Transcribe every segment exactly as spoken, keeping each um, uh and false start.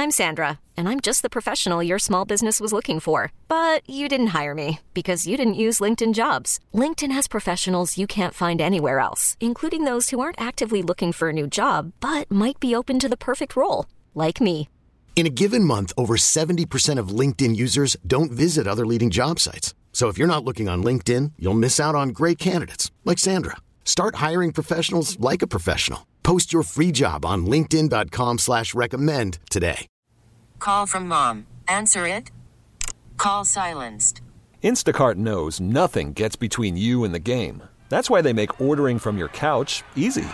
I'm Sandra, and I'm just the professional your small business was looking for. But you didn't hire me because you didn't use LinkedIn Jobs. LinkedIn has professionals you can't find anywhere else, including those who aren't actively looking for a new job, but might be open to the perfect role, like me. In a given month, over seventy percent of LinkedIn users don't visit other leading job sites. So if you're not looking on LinkedIn, you'll miss out on great candidates like Sandra. Start hiring professionals like a professional. Post your free job on linkedin.com slash recommend today. Call from mom. Answer it. Call silenced. Instacart knows nothing gets between you and the game. That's why they make ordering from your couch easy.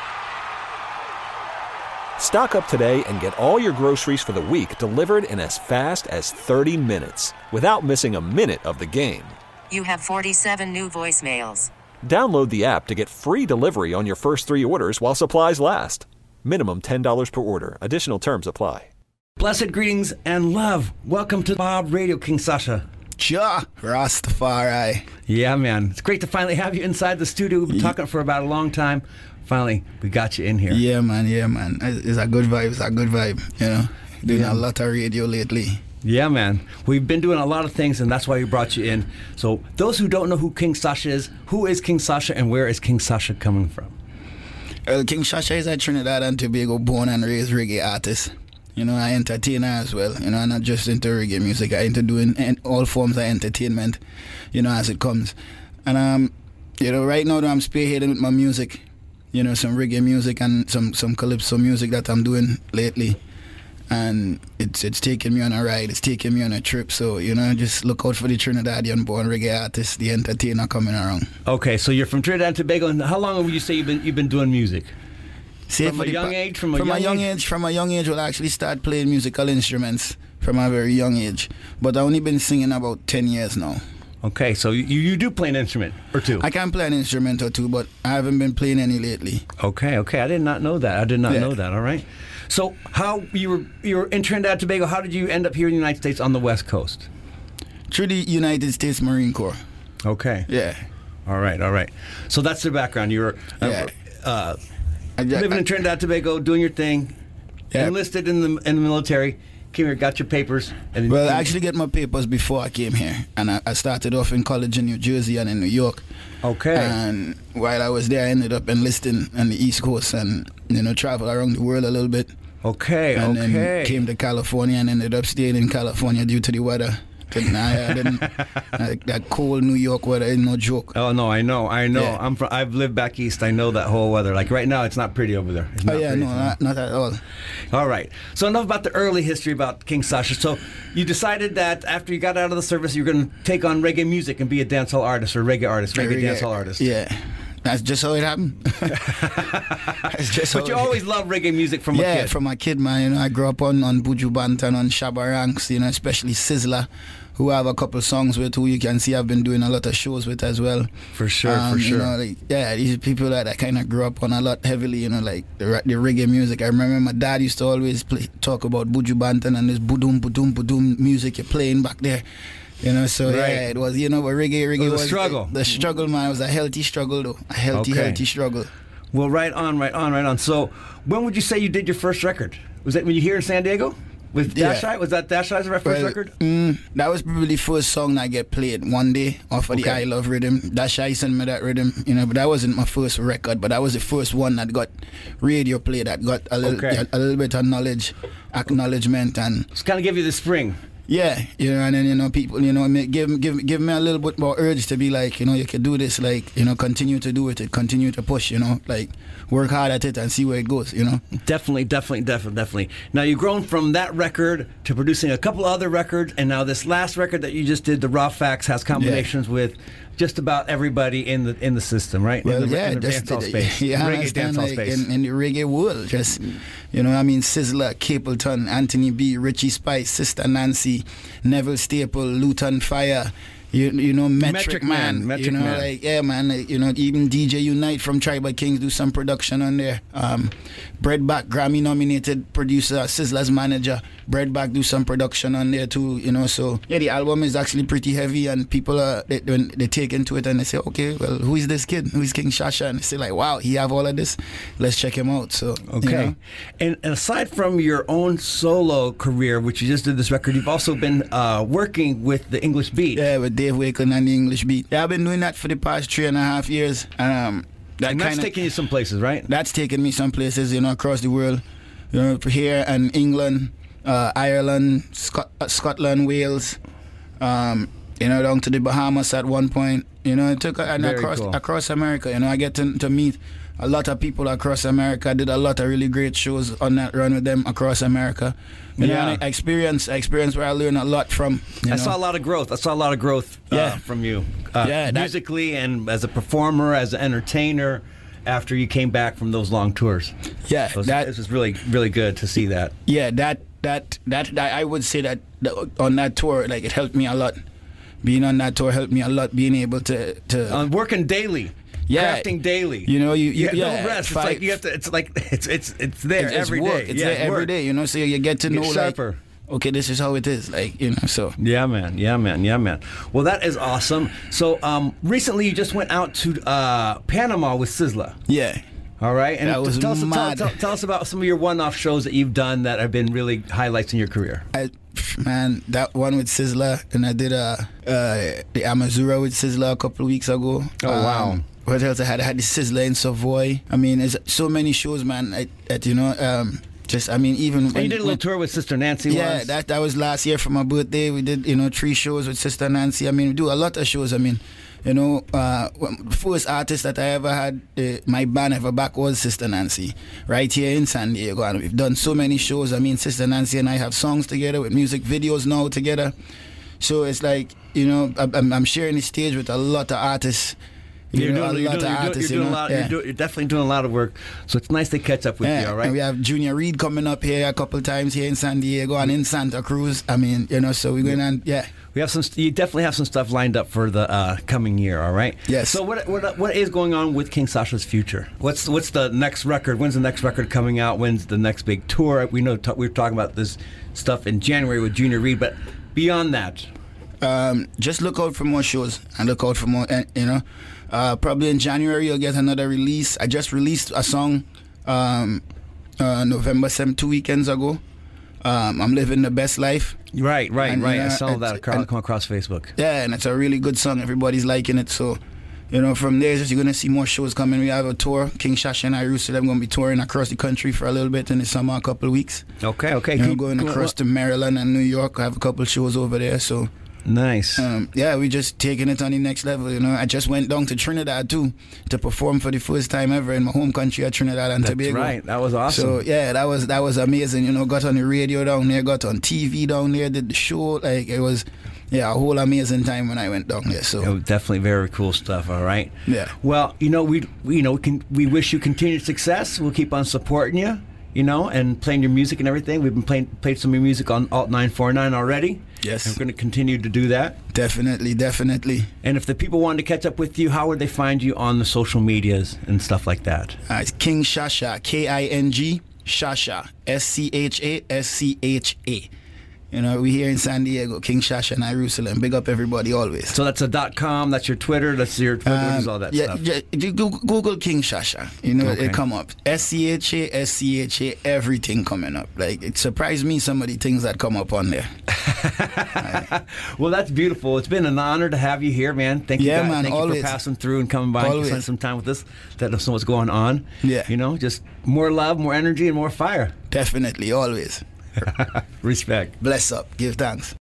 Stock up today and get all your groceries for the week delivered in as fast as thirty minutes without missing a minute of the game. You have forty-seven new voicemails. Download the app to get free delivery on your first three orders while supplies last. Minimum ten dollars per order. Additional terms apply. Blessed greetings and love. Welcome to Bob Radio, King Sasha. Ja, Rastafari. Yeah, man. It's great to finally have you inside the studio. We've been yeah. talking for about a long time. Finally, we got you in here. Yeah, man. Yeah, man. It's a good vibe. It's a good vibe. You know, doing yeah. a lot of radio lately. Yeah, man. We've been doing a lot of things, and that's why we brought you in. So those who don't know who King Sasha is, who is King Sasha, and where is King Sasha coming from? Well, King Sasha is a Trinidad and Tobago born and raised reggae artist. You know, I entertainer as well. You know, I'm not just into reggae music. I into doing all forms of entertainment, you know, as it comes. And, um, you know, right now I'm spearheading with my music. You know, some reggae music and some, some calypso music that I'm doing lately. And it's it's taking me on a ride, it's taking me on a trip. So, you know, just look out for the Trinidadian born reggae artist, the entertainer coming around. Okay, so you're from Trinidad and Tobago, and how long would you say you've been you've been doing music? See, from a young pa- age? From a from young, a young age? age? From a young age, well, I actually started playing musical instruments from a very young age. But I've only been singing about ten years now. Okay, so you, you do play an instrument or two? I can play an instrument or two, but I haven't been playing any lately. Okay, okay. I did not know that. I did not yeah. know that, all right. So how you were you were in Trinidad and Tobago, how did you end up here in the United States on the West Coast? Through the United States Marine Corps. Okay. Yeah. All right, all right. So that's the background. You were uh, yeah. uh, I, living I, in Trinidad and Tobago, doing your thing, yeah. enlisted in the in the military, came here, got your papers. And well, I actually get my papers before I came here. And I, I started off in college in New Jersey and in New York. Okay. And while I was there, I ended up enlisting on the East Coast and, you know, traveled around the world a little bit. Okay, and okay. then came to California and ended up staying in California due to the weather. Didn't I? I didn't, like that cold New York weather is no joke. Oh no, I know, I know. Yeah. I'm from. I've lived back east. I know that whole weather. Like right now, it's not pretty over there. It's not oh yeah, pretty, no, not, not at all. All right. So enough about the early history about King Sasha. So you decided that after you got out of the service, you were going to take on reggae music and be a dancehall artist or reggae artist, reggae, reggae dancehall artist. Yeah. That's just how it happened. just but you always loved reggae music from yeah, a kid. Yeah, from a kid, man. You know, I grew up on, on Buju Banton, on Shabba Ranks, you know, especially Sizzla, who I have a couple songs with, who you can see I've been doing a lot of shows with as well. For sure, um, for sure. You know, like, yeah, these are people that I kind of grew up on a lot heavily, you know, like the, the reggae music. I remember my dad used to always play, talk about Buju Banton and this budum, budum, budum music you're playing back there. You know, so right. yeah, it was, you know, but reggae, reggae it was, was a struggle. The, the struggle, man, it was a healthy struggle, though. A healthy, okay. healthy struggle. Well, right on, right on, right on. So, when would you say you did your first record? Was that when you here in San Diego? With Dash Eye? Was that Dash Eye's first well, record? Mm, that was probably the first song that get played one day off of okay. the I Love rhythm. Dash Eye sent me that rhythm, you know, but that wasn't my first record, but that was the first one that got radio play, that got a little, okay. a, a little bit of knowledge, acknowledgement, and just kind of give you the spring. Yeah, you know, and then, you know, people, you know, give give give me a little bit more urge to be like, you know, you can do this, like, you know, continue to do it, continue to push, you know, like, work hard at it and see where it goes, you know. Definitely, definitely, definitely, definitely. Now, you've grown from that record to producing a couple other records, and now this last record that you just did, The Raw Facts, has combinations yeah. with just about everybody in the in the system, right? Well, in the, yeah, in the dancehall space, yeah, reggae dancehall like space. In, in the reggae world, just, you know, I mean, Sizzla, Capleton, Anthony B, Richie Spice, Sister Nancy, Neville Staple, Luton Fire, You you know Metric, Metric Man, Man, Metric you know Man. like yeah man, like, you know even D J Unite from Tribal Kings do some production on there. Um, Breadback Grammy nominated producer, Sizzla's manager. Breadback do some production on there too, you know. So yeah, the album is actually pretty heavy, and people are they, when they take into it and they say, okay, well, who is this kid? Who is King Shasha? And they say like, wow, he have all of this. Let's check him out. So Okay. you know. And, and aside from your own solo career, which you just did this record, you've also been uh, working with the English Beat. Yeah, with Dave Waken and the English Beat. Yeah, I've been doing that for the past three and a half years. Um, that And that's kinda, taking you some places, right? That's taken me some places, you know, across the world. You know, here and England, uh, Ireland, Scot- uh, Scotland, Wales. Um, you know, down to the Bahamas at one point. You know, it took and Very across cool. across America. You know, I get to, to meet a lot of people across America. I did a lot of really great shows on that run with them across America. You Yeah. know, and I experience experience where I learn a lot from. You I know? saw a lot of growth. I saw a lot of growth uh, Yeah. from you, uh, Yeah, that- musically and as a performer, as an entertainer. After you came back from those long tours, Yeah, so it was, that- it was really, really good to see that. Yeah, that, that that that I would say that, that on that tour, like it helped me a lot. Being on that tour helped me a lot. Being able to to Um, working daily, Yeah. crafting daily. You know, you- you- have yeah, no rest. It's five- like you have to. It's like it's it's it's there it's, it's every work. day. It's Yeah, there every work. day. You know, so you get to Get know like, sharper. okay, this is how it is. Like you know, so Yeah, man. Yeah, man. Yeah, man. Well, that is awesome. So, um, recently you just went out to uh, Panama with Sizzla. yeah. All right, and That was tell, us, tell, mad. tell, tell us about some of your one-off shows that you've done that have been really highlights in your career. I, man, that one with Sizzla, and I did uh, uh, the Amazura with Sizzla a couple of weeks ago. Oh, wow. Um, what else I had? I had the Sizzla in Savoy. I mean, there's so many shows, man. I, that you know, um, just I mean, even And when, you did a little when- tour with Sister Nancy Yeah, once. that that was last year for my birthday. We did, you know, three shows with Sister Nancy. I mean, we do a lot of shows. I mean, you know, uh, the first artist that I ever had, uh, my band ever back was Sister Nancy, right here in San Diego. And we've done so many shows. I mean, Sister Nancy and I have songs together with music videos now together. So it's like, you know, I'm, I'm sharing the stage with a lot of artists. You You're know, doing, a you're lot doing, of you're doing, artists, you're you doing know. a lot. Yeah. You're, doing, you're definitely doing a lot of work. So it's nice to catch up with Yeah, you. All right. and we have Junior Reid coming up here a couple times here in San Diego and in Santa Cruz. I mean, you know, so we're going on, yeah. We have some. You definitely have some stuff lined up for the uh, coming year. All right. Yes. So what, what what is going on with King Sasha's future? What's what's the next record? When's the next record coming out? When's the next big tour? We know t- we were talking about this stuff in January with Junior Reid, but beyond that, Um, just look out for more shows and look out for more, eh, you know. Uh, probably in January you'll get another release. I just released a song um, uh, November seventh, two weekends ago. Um, I'm living the best life. right, right, And, right. I uh, saw that it's- across, and- come across Facebook. Yeah, and it's a really good song. Everybody's liking it. So, you know, from there, just, you're going to see more shows coming. We have a tour. King Shasha and I, Jerusalem, going to be touring across the country for a little bit in the summer, a couple of weeks. Okay, okay. You know, Keep- going come- across to Maryland and New York. I have a couple of shows over there. So, Nice. um, yeah, we just taking it on the next level. You know, I just went down to Trinidad too to perform for the first time ever in my home country of Trinidad and That's Tobago. right. That was awesome. So yeah, that was that was amazing. You know, got on the radio down there, got on T V down there, did the show. Like it was, yeah, a whole amazing time when I went down there. So Oh, definitely very cool stuff. All right. Yeah. Well, you know, we, we you know, we can we wish you continued success. We'll keep on supporting you. You know, and playing your music and everything. We've been playing played some of your music on Alt nine forty-nine already. Yes. And we're going to continue to do that. definitely, definitely. And if the people wanted to catch up with you, how would they find you on the social medias and stuff like that? Uh, it's King Shasha, K I N G Shasha, S C H A S C H A. You know, we here in San Diego, King Shasha and Jerusalem. Big up everybody always. So that's a dot com. That's your Twitter. That's your Twitter. Um, all that yeah, stuff. yeah, you Google, Google King Shasha. You know, Okay. it come up. S C H A, S C H A, everything coming up. Like, it surprised me some of the things that come up on there. Well, that's beautiful. It's been an honor to have you here, man. Thank you, Yeah, guys. man, Thank you always. for passing through and coming by Always. and spending some time with us. Let us know what's going on. Yeah. You know, just more love, more energy, and more fire. Definitely, always. Respect. Bless up. Give thanks.